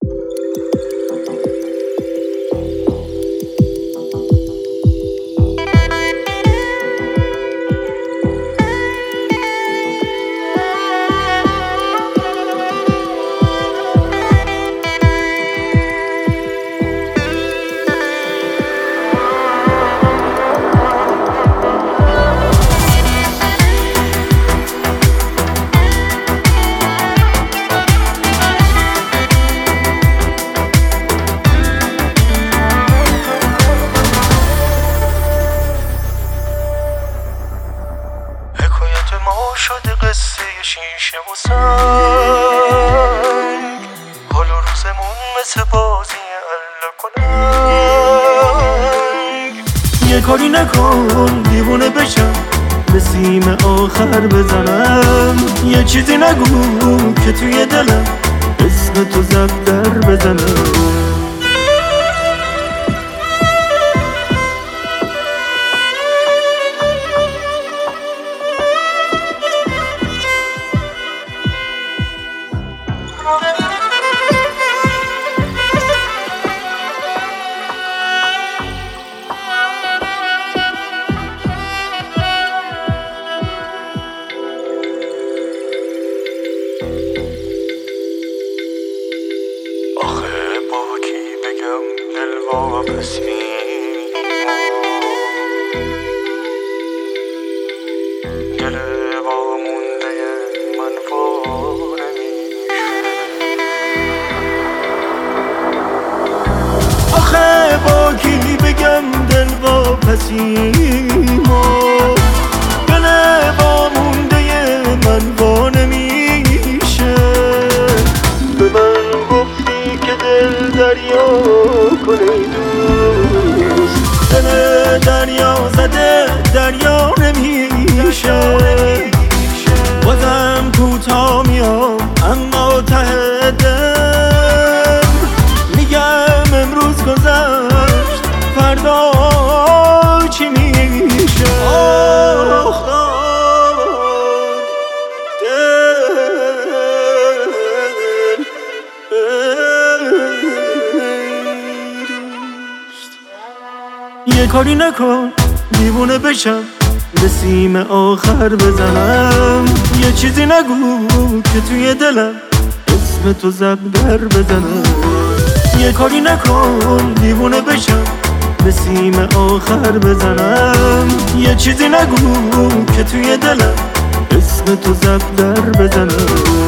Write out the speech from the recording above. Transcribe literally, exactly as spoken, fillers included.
حکایت ما شده قصه شیشه و سنگ، حال و روزمون مثل بازی الا کننگ. یه کاری نکن دیوونه بشم، به سیم آخر بزنم. یه چیزی نگو که توی دلم اسم تو زب در بزنم. آخه با کی بگم دل واپسی، دل وامونده من وا نمیشه. آخه با کی بگم دل واپسی، دل وامونده من وا نمیشه. به من گفتی که دل دریا کنه دوست، دل دریا زده دریا نمیشه. بازم کوتاه میام اما ته دل میگم امروز گذشت فردا چی میشه. آخ یه کاری نکن دیوونه بشم، به سیم آخر بزنم. یه چیزی نگو که توی دلم اسم تو زب در بزنم. یه کاری نکن دیوونه بشم، به سیم آخر بزنم. یه چیزی نگو که توی دلم اسم تو زب در بزنم.